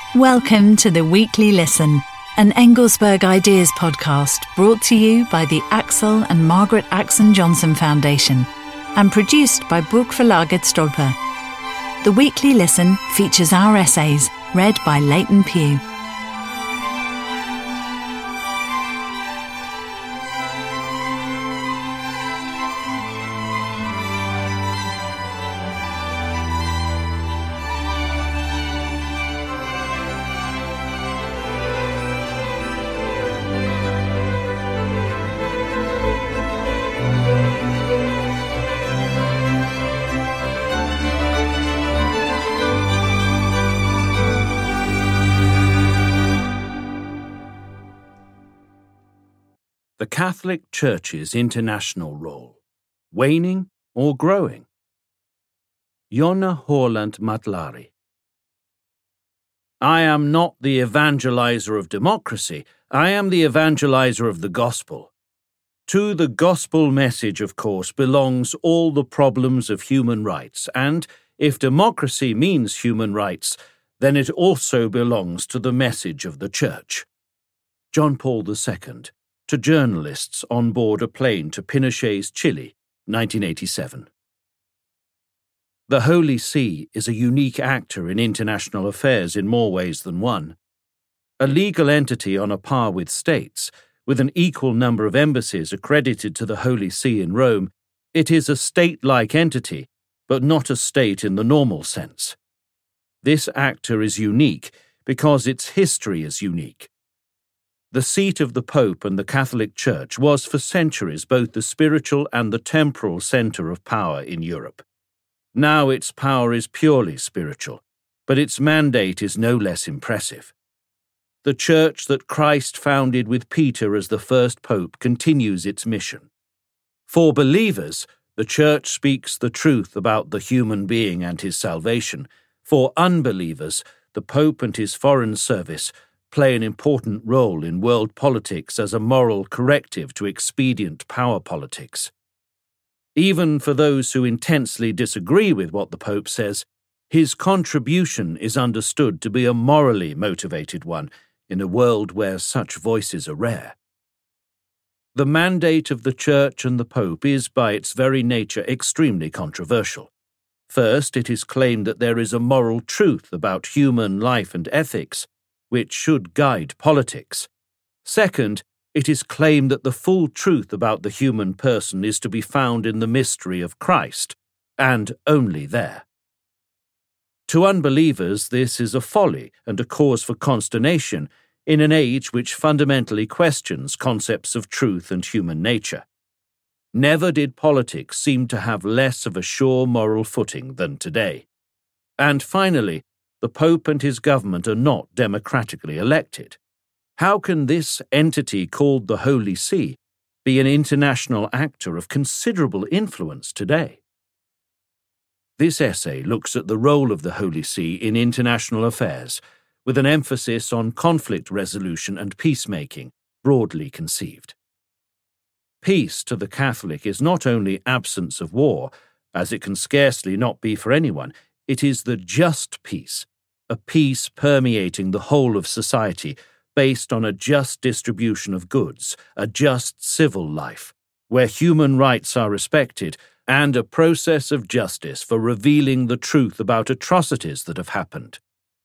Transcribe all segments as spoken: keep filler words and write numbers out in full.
Welcome to the Weekly Listen, an Engelsberg Ideas podcast brought to you by the Axel and Margaret Axon Johnson Foundation and produced by Burgverlaget Stolper. The Weekly Listen features our essays read by Leighton Pugh. The Catholic Church's international role, waning or growing? Jonna Horland Matlari. I am not the evangelizer of democracy, I am the evangelizer of the gospel. To the gospel message, of course, belongs all the problems of human rights, and if democracy means human rights, then it also belongs to the message of the Church. John Paul the Second. To journalists on board a plane to Pinochet's Chile, nineteen eighty-seven. The Holy See is a unique actor in international affairs in more ways than one. A legal entity on a par with states, with an equal number of embassies accredited to the Holy See in Rome, it is a state-like entity, but not a state in the normal sense. This actor is unique because its history is unique. The seat of the Pope and the Catholic Church was for centuries both the spiritual and the temporal centre of power in Europe. Now its power is purely spiritual, but its mandate is no less impressive. The Church that Christ founded with Peter as the first Pope continues its mission. For believers, the Church speaks the truth about the human being and his salvation. For unbelievers, the Pope and his foreign service play an important role in world politics as a moral corrective to expedient power politics. Even for those who intensely disagree with what the Pope says, his contribution is understood to be a morally motivated one in a world where such voices are rare. The mandate of the Church and the Pope is by its very nature extremely controversial. First, it is claimed that there is a moral truth about human life and ethics, which should guide politics. Second, it is claimed that the full truth about the human person is to be found in the mystery of Christ, and only there. To unbelievers, this is a folly and a cause for consternation in an age which fundamentally questions concepts of truth and human nature. Never did politics seem to have less of a sure moral footing than today. And finally, the Pope and his government are not democratically elected. How can this entity called the Holy See be an international actor of considerable influence today? This essay looks at the role of the Holy See in international affairs, with an emphasis on conflict resolution and peacemaking, broadly conceived. Peace to the Catholic is not only absence of war, as it can scarcely not be for anyone. It is the just peace, a peace permeating the whole of society based on a just distribution of goods, a just civil life, where human rights are respected, and a process of justice for revealing the truth about atrocities that have happened.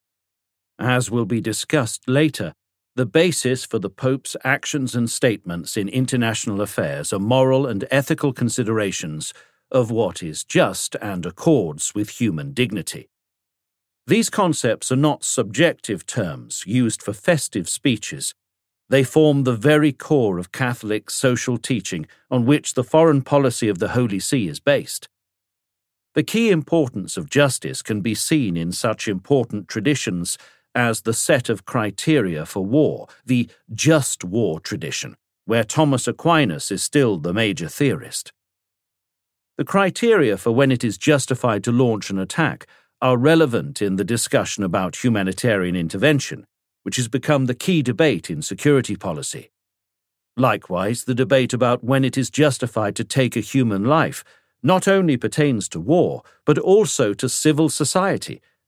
As will be discussed later, the basis for the Pope's actions and statements in international affairs are moral and ethical considerations of what is just and accords with human dignity. These concepts are not subjective terms used for festive speeches. They form the very core of Catholic social teaching on which the foreign policy of the Holy See is based. The key importance of justice can be seen in such important traditions as the set of criteria for war, the just war tradition, where Thomas Aquinas is still the major theorist. The criteria for when it is justified to launch an attack are relevant in the discussion about humanitarian intervention, which has become the key debate in security policy. Likewise, the debate about when it is justified to take a human life not only pertains to war, but also to civil society,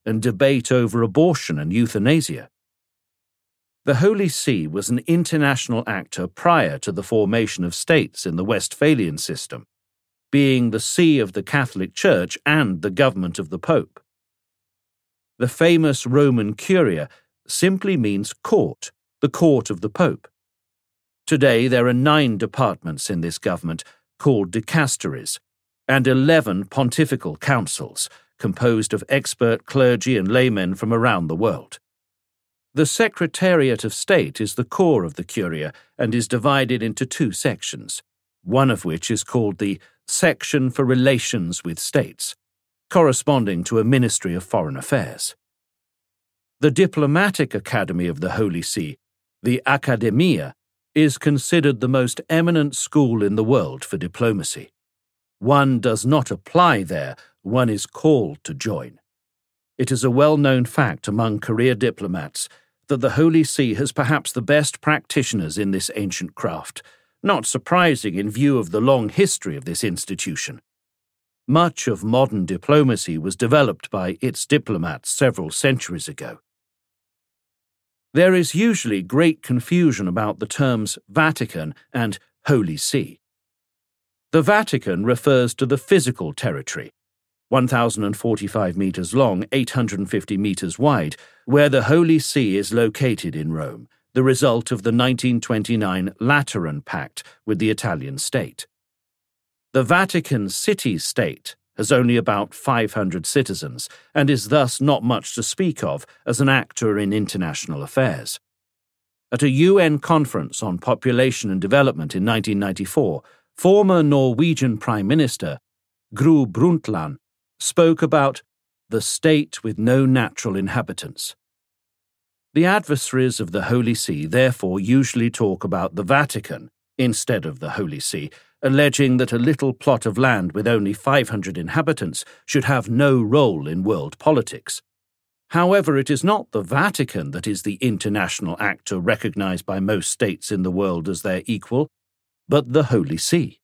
and debate over abortion and euthanasia. The Holy See was an international actor prior to the formation of states in the Westphalian system, being the see of the Catholic Church and the government of the Pope. The famous Roman Curia simply means court, the court of the Pope. Today there are nine departments in this government called dicasteries, and eleven pontifical councils composed of expert clergy and laymen from around the world. The Secretariat of State is the core of the Curia and is divided into two sections, one of which is called the Section for Relations with States, corresponding to a Ministry of Foreign Affairs. The Diplomatic Academy of the Holy See, the Academia, is considered the most eminent school in the world for diplomacy. One does not apply there, one is called to join. It is a well-known fact among career diplomats that the Holy See has perhaps the best practitioners in this ancient craft, not surprising in view of the long history of this institution. Much of modern diplomacy was developed by its diplomats several centuries ago. There is usually great confusion about the terms Vatican and Holy See. The Vatican refers to the physical territory, one thousand forty-five metres long, eight hundred fifty metres wide, where the Holy See is located in Rome, the result of the nineteen twenty-nine Lateran Pact with the Italian state. The Vatican city-state has only about five hundred citizens and is thus not much to speak of as an actor in international affairs. At a U N conference on population and development in nineteen ninety-four, former Norwegian Prime Minister Gro Brundtland spoke about the state with no natural inhabitants. The adversaries of the Holy See therefore usually talk about the Vatican instead of the Holy See, alleging that a little plot of land with only five hundred inhabitants should have no role in world politics. However, it is not the Vatican that is the international actor recognized by most states in the world as their equal, but the Holy See.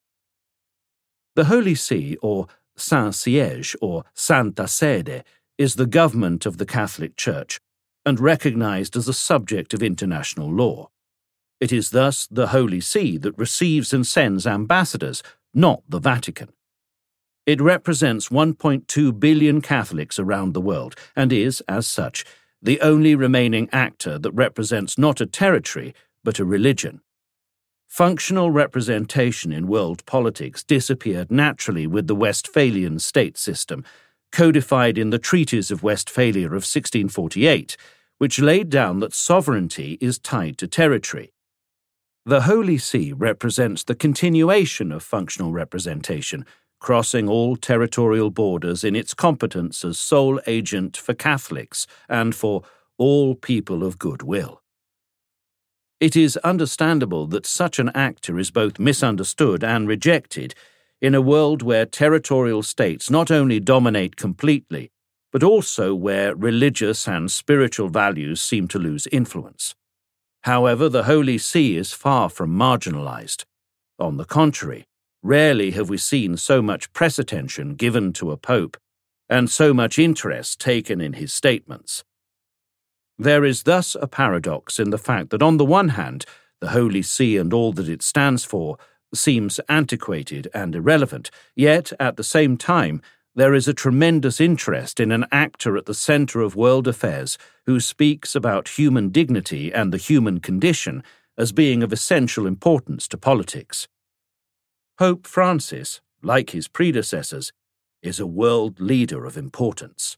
The Holy See, or Saint-Siège or Santa Sede, is the government of the Catholic Church and recognized as a subject of international law. It is thus the Holy See that receives and sends ambassadors, not the Vatican. It represents one point two billion Catholics around the world and is, as such, the only remaining actor that represents not a territory but a religion. Functional representation in world politics disappeared naturally with the Westphalian state system, codified in the Treaties of Westphalia of sixteen forty-eight, which laid down that sovereignty is tied to territory. The Holy See represents the continuation of functional representation, crossing all territorial borders in its competence as sole agent for Catholics and for all people of good will. It is understandable that such an actor is both misunderstood and rejected in a world where territorial states not only dominate completely, but also where religious and spiritual values seem to lose influence. However, the Holy See is far from marginalized. On the contrary, rarely have we seen so much press attention given to a pope and so much interest taken in his statements. There is thus a paradox in the fact that on the one hand, the Holy See and all that it stands for seems antiquated and irrelevant, yet at the same time there is a tremendous interest in an actor at the center of world affairs who speaks about human dignity and the human condition as being of essential importance to politics. Pope Francis, like his predecessors, is a world leader of importance.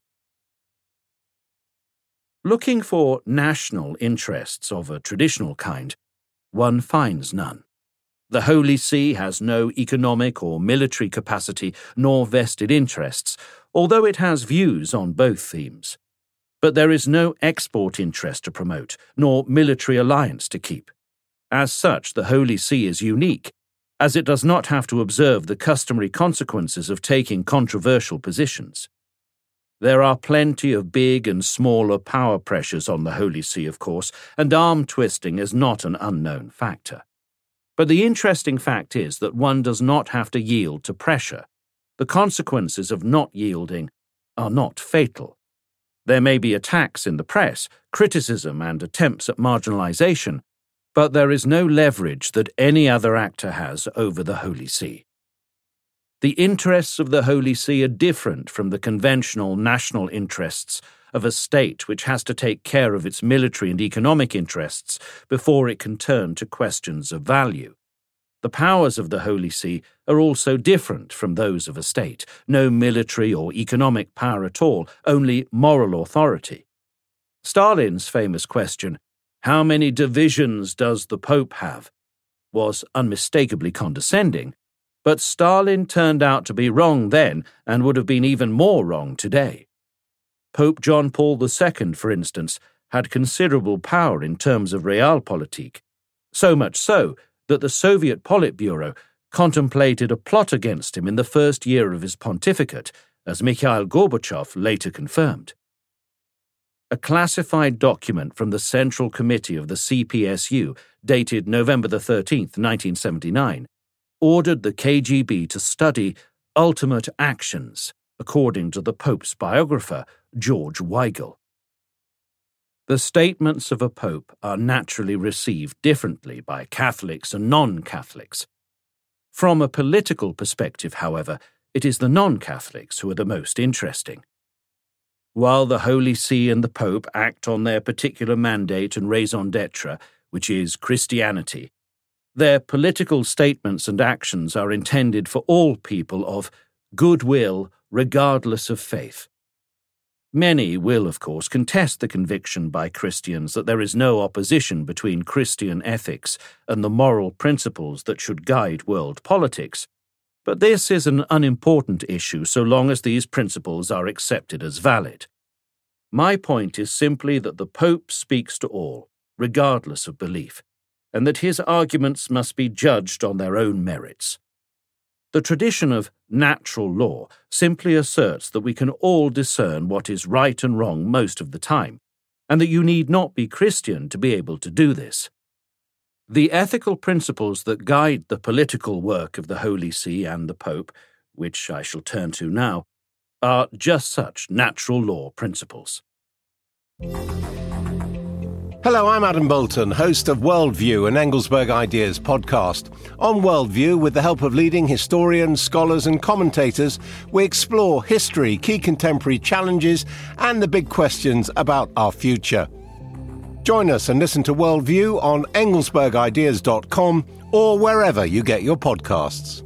Looking for national interests of a traditional kind, one finds none. The Holy See has no economic or military capacity nor vested interests, although it has views on both themes. But there is no export interest to promote, nor military alliance to keep. As such, the Holy See is unique, as it does not have to observe the customary consequences of taking controversial positions. There are plenty of big and smaller power pressures on the Holy See, of course, and arm-twisting is not an unknown factor. But the interesting fact is that one does not have to yield to pressure. The consequences of not yielding are not fatal. There may be attacks in the press, criticism and attempts at marginalization, but there is no leverage that any other actor has over the Holy See. The interests of the Holy See are different from the conventional national interests of a state which has to take care of its military and economic interests before it can turn to questions of value. The powers of the Holy See are also different from those of a state. No military or economic power at all, only moral authority. Stalin's famous question, "How many divisions does the Pope have?" was unmistakably condescending, but Stalin turned out to be wrong then and would have been even more wrong today. Pope John Paul the Second, for instance, had considerable power in terms of realpolitik, so much so that the Soviet Politburo contemplated a plot against him in the first year of his pontificate, as Mikhail Gorbachev later confirmed. A classified document from the Central Committee of the C P S U, dated November the thirteenth, nineteen seventy-nine, ordered the K G B to study ultimate actions, according to the Pope's biographer, George Weigel. The statements of a pope are naturally received differently by Catholics and non-Catholics. From a political perspective, however, it is the non-Catholics who are the most interesting. While the Holy See and the Pope act on their particular mandate and raison d'etre, which is Christianity, their political statements and actions are intended for all people of goodwill regardless of faith. Many will, of course, contest the conviction by Christians that there is no opposition between Christian ethics and the moral principles that should guide world politics, but this is an unimportant issue so long as these principles are accepted as valid. My point is simply that the Pope speaks to all, regardless of belief, and that his arguments must be judged on their own merits. The tradition of natural law simply asserts that we can all discern what is right and wrong most of the time, and that you need not be Christian to be able to do this. The ethical principles that guide the political work of the Holy See and the Pope, which I shall turn to now, are just such natural law principles. Hello, I'm Adam Bolton, host of Worldview, an Engelsberg Ideas podcast. On Worldview, with the help of leading historians, scholars and commentators, we explore history, key contemporary challenges and the big questions about our future. Join us and listen to Worldview on engelsberg ideas dot com or wherever you get your podcasts.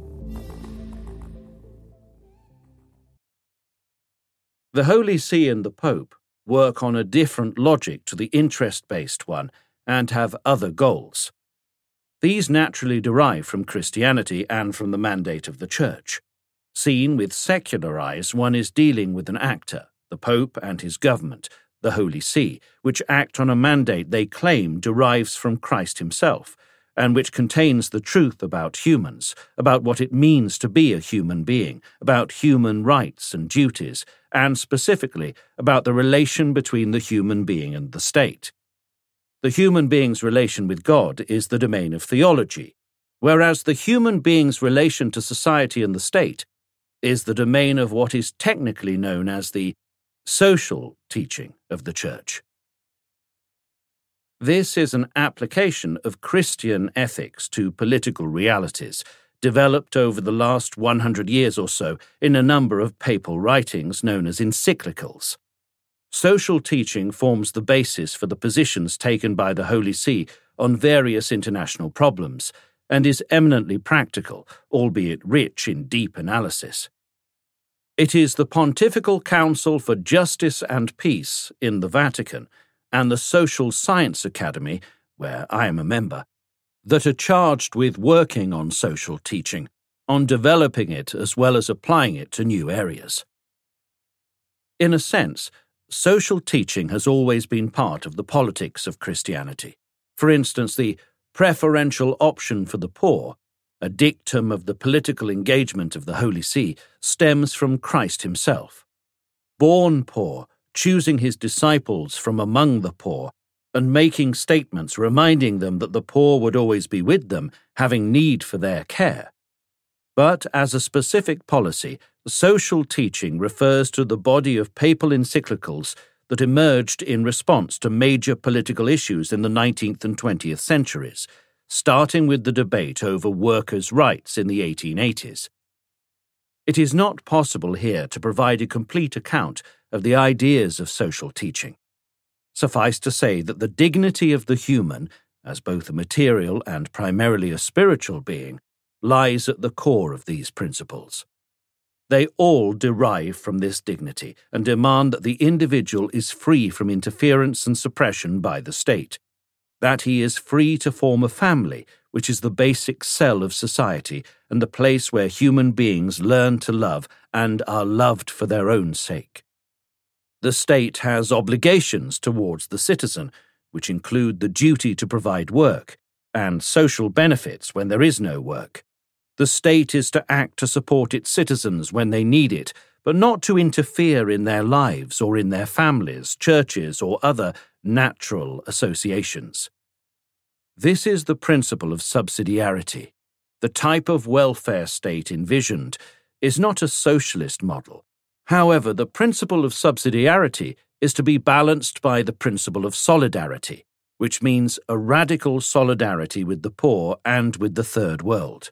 The Holy See and the Pope work on a different logic to the interest-based one and have other goals. These naturally derive from Christianity and from the mandate of the Church. Seen with secular eyes, one is dealing with an actor, the Pope and his government, the Holy See, which act on a mandate they claim derives from Christ himself, and which contains the truth about humans, about what it means to be a human being, about human rights and duties, and specifically about the relation between the human being and the state. The human being's relation with God is the domain of theology, whereas the human being's relation to society and the state is the domain of what is technically known as the social teaching of the Church. This is an application of Christian ethics to political realities, developed over the last one hundred years or so in a number of papal writings known as encyclicals. Social teaching forms the basis for the positions taken by the Holy See on various international problems, and is eminently practical, albeit rich in deep analysis. It is the Pontifical Council for Justice and Peace in the Vatican and the Social Science Academy, where I am a member, that are charged with working on social teaching, on developing it as well as applying it to new areas. In a sense, social teaching has always been part of the politics of Christianity. For instance, the preferential option for the poor, a dictum of the political engagement of the Holy See, stems from Christ himself. Born poor, choosing his disciples from among the poor, and making statements reminding them that the poor would always be with them, having need for their care. But as a specific policy, social teaching refers to the body of papal encyclicals that emerged in response to major political issues in the nineteenth and twentieth centuries, starting with the debate over workers' rights in the eighteen eighties. It is not possible here to provide a complete account of the ideas of social teaching. Suffice to say that the dignity of the human, as both a material and primarily a spiritual being, lies at the core of these principles. They all derive from this dignity and demand that the individual is free from interference and suppression by the state, that he is free to form a family, which is the basic cell of society and the place where human beings learn to love and are loved for their own sake. The state has obligations towards the citizen, which include the duty to provide work and social benefits when there is no work. The state is to act to support its citizens when they need it, but not to interfere in their lives or in their families, churches, or other natural associations. This is the principle of subsidiarity. The type of welfare state envisioned is not a socialist model. However, the principle of subsidiarity is to be balanced by the principle of solidarity, which means a radical solidarity with the poor and with the Third World.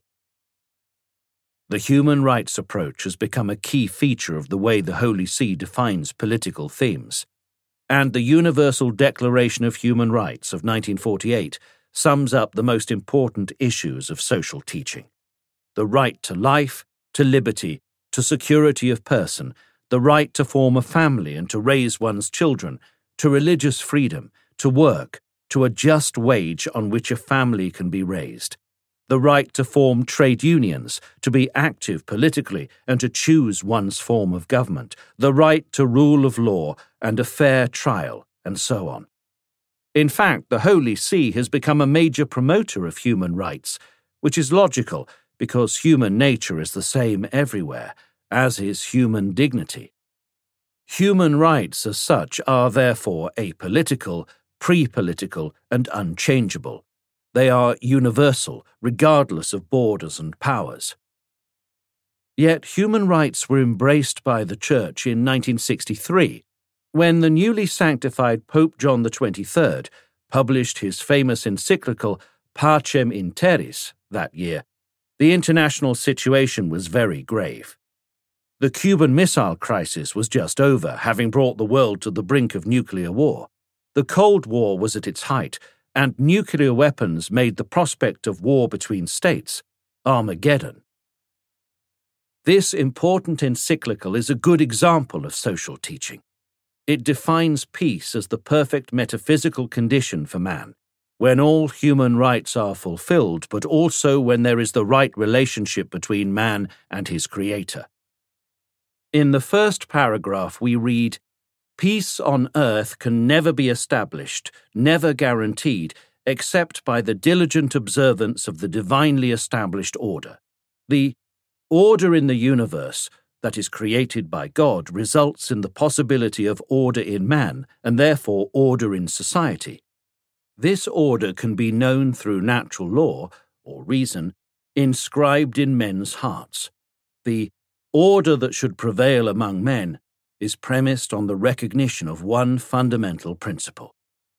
The human rights approach has become a key feature of the way the Holy See defines political themes, and the Universal Declaration of Human Rights of nineteen forty-eight sums up the most important issues of social teaching: the right to life, to liberty, to security of person, the right to form a family and to raise one's children, to religious freedom, to work, to a just wage on which a family can be raised, the right to form trade unions, to be active politically and to choose one's form of government, the right to rule of law and a fair trial, and so on. In fact, the Holy See has become a major promoter of human rights, which is logical because human nature is the same everywhere, as is human dignity. Human rights as such are therefore apolitical, pre-political, and unchangeable. They are universal, regardless of borders and powers. Yet human rights were embraced by the Church in nineteen sixty-three, when the newly sanctified Pope John the twenty-third published his famous encyclical Pacem in Terris that year. The international situation was very grave. The Cuban Missile Crisis was just over, having brought the world to the brink of nuclear war. The Cold War was at its height, and nuclear weapons made the prospect of war between states Armageddon. This important encyclical is a good example of social teaching. It defines peace as the perfect metaphysical condition for man, when all human rights are fulfilled, but also when there is the right relationship between man and his Creator. In the first paragraph we read, "Peace on earth can never be established, never guaranteed, except by the diligent observance of the divinely established order. The order in the universe that is created by God results in the possibility of order in man, and therefore order in society. This order can be known through natural law, or reason, inscribed in men's hearts. The order that should prevail among men is premised on the recognition of one fundamental principle.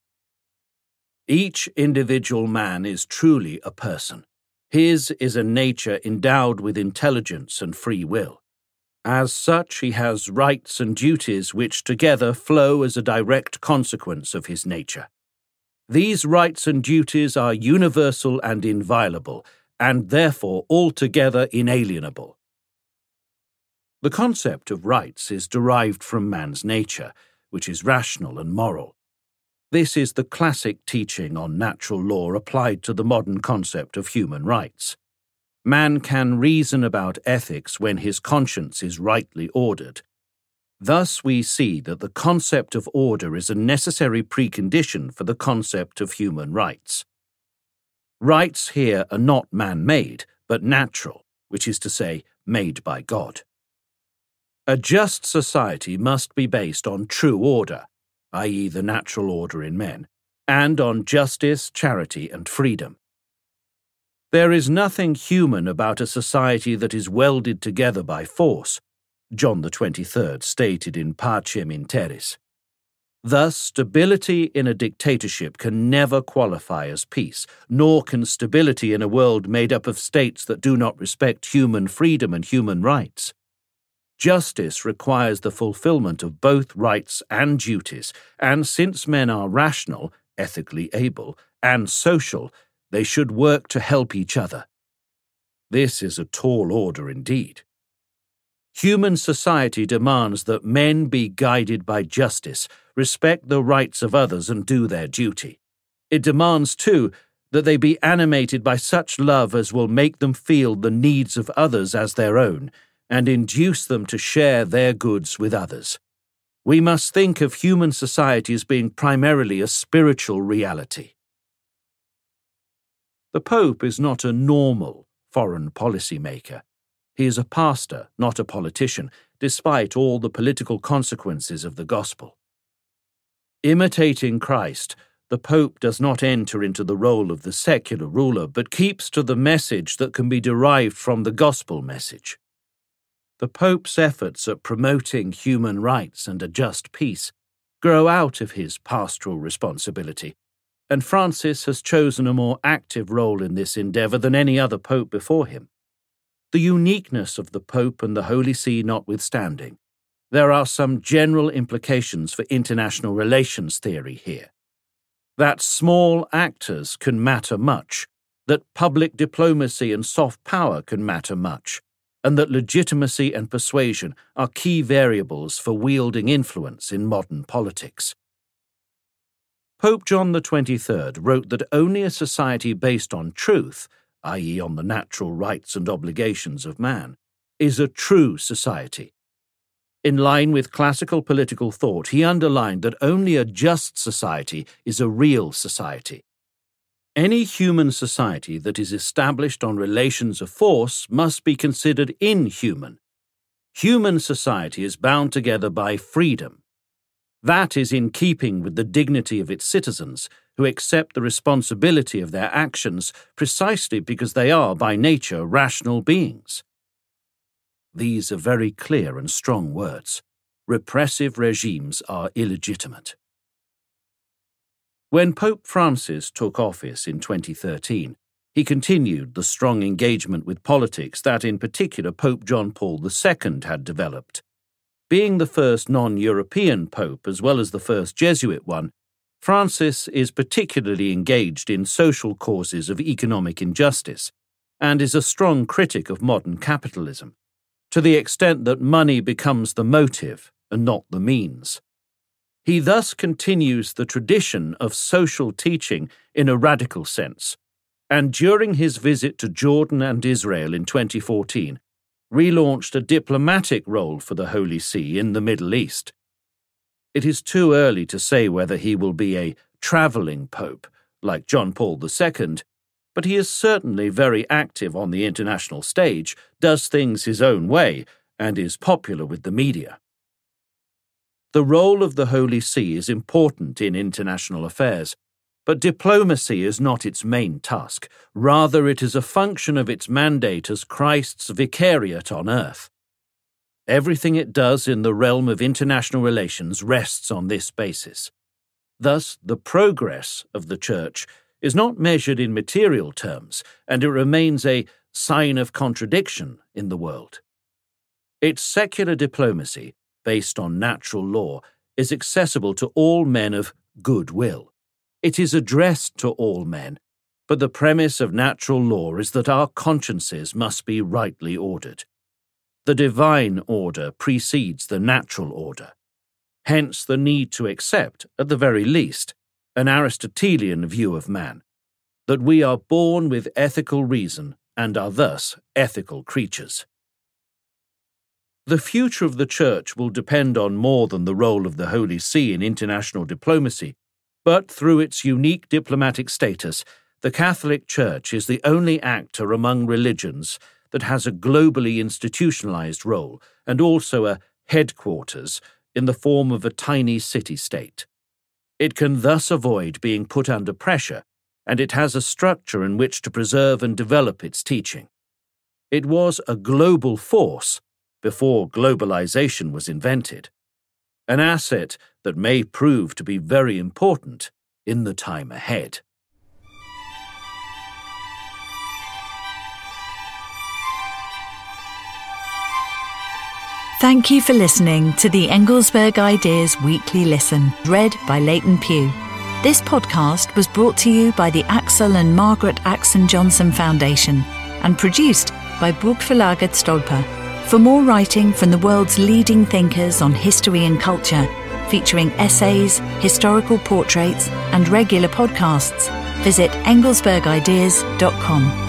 Each individual man is truly a person. His is a nature endowed with intelligence and free will. As such, he has rights and duties which together flow as a direct consequence of his nature. These rights and duties are universal and inviolable, and therefore altogether inalienable. The concept of rights is derived from man's nature, which is rational and moral. This is the classic teaching on natural law applied to the modern concept of human rights. Man can reason about ethics when his conscience is rightly ordered. Thus we see that the concept of order is a necessary precondition for the concept of human rights. Rights here are not man-made, but natural, which is to say, made by God. A just society must be based on true order, that is the natural order in men, and on justice, charity, and freedom. There is nothing human about a society that is welded together by force, John the twenty-third stated in Pacem in Terris. Thus, stability in a dictatorship can never qualify as peace, nor can stability in a world made up of states that do not respect human freedom and human rights. Justice requires the fulfillment of both rights and duties, and since men are rational, ethically able, and social, they should work to help each other. This is a tall order indeed. Human society demands that men be guided by justice, respect the rights of others, and do their duty. It demands, too, that they be animated by such love as will make them feel the needs of others as their own, and induce them to share their goods with others. We must think of human society as being primarily a spiritual reality. The Pope is not a normal foreign policy maker. He is a pastor, not a politician, despite all the political consequences of the gospel. Imitating Christ, the Pope does not enter into the role of the secular ruler, but keeps to the message that can be derived from the gospel message. The Pope's efforts at promoting human rights and a just peace grow out of his pastoral responsibility, and Francis has chosen a more active role in this endeavour than any other Pope before him. The uniqueness of the Pope and the Holy See notwithstanding, there are some general implications for international relations theory here. That small actors can matter much, that public diplomacy and soft power can matter much, and that legitimacy and persuasion are key variables for wielding influence in modern politics. Pope John the twenty-third wrote that only a society based on truth, that is on the natural rights and obligations of man, is a true society. In line with classical political thought, he underlined that only a just society is a real society. Any human society that is established on relations of force must be considered inhuman. Human society is bound together by freedom. That is in keeping with the dignity of its citizens, who accept the responsibility of their actions precisely because they are by nature rational beings. These are very clear and strong words. Repressive regimes are illegitimate. When Pope Francis took office in twenty thirteen, he continued the strong engagement with politics that in particular Pope John Paul the Second had developed. Being the first non-European pope as well as the first Jesuit one, Francis is particularly engaged in social causes of economic injustice and is a strong critic of modern capitalism, to the extent that money becomes the motive and not the means. He thus continues the tradition of social teaching in a radical sense, and during his visit to Jordan and Israel in twenty fourteen, relaunched a diplomatic role for the Holy See in the Middle East. It is too early to say whether he will be a travelling pope, like John Paul the Second, but he is certainly very active on the international stage, does things his own way, and is popular with the media. The role of the Holy See is important in international affairs, but diplomacy is not its main task. Rather, it is a function of its mandate as Christ's vicariate on earth. Everything it does in the realm of international relations rests on this basis. Thus, the progress of the Church is not measured in material terms, and it remains a sign of contradiction in the world. Its secular diplomacy, based on natural law, is accessible to all men of goodwill. It is addressed to all men, but the premise of natural law is that our consciences must be rightly ordered. The divine order precedes the natural order. Hence the need to accept, at the very least, an Aristotelian view of man, that we are born with ethical reason and are thus ethical creatures. The future of the Church will depend on more than the role of the Holy See in international diplomacy, but through its unique diplomatic status, the Catholic Church is the only actor among religions that has a globally institutionalized role and also a headquarters in the form of a tiny city-state. It can thus avoid being put under pressure, and it has a structure in which to preserve and develop its teaching. It was a global force before globalization was invented. an asset that may prove to be very important in the time ahead. Thank you for listening to the Engelsberg Ideas Weekly Listen, read by Leighton Pugh. This podcast was brought to you by the Axel and Margaret Axon Johnson Foundation and produced by Burgverlaget Stolper. For more writing from the world's leading thinkers on history and culture, featuring essays, historical portraits, and regular podcasts, visit engelsberg ideas dot com.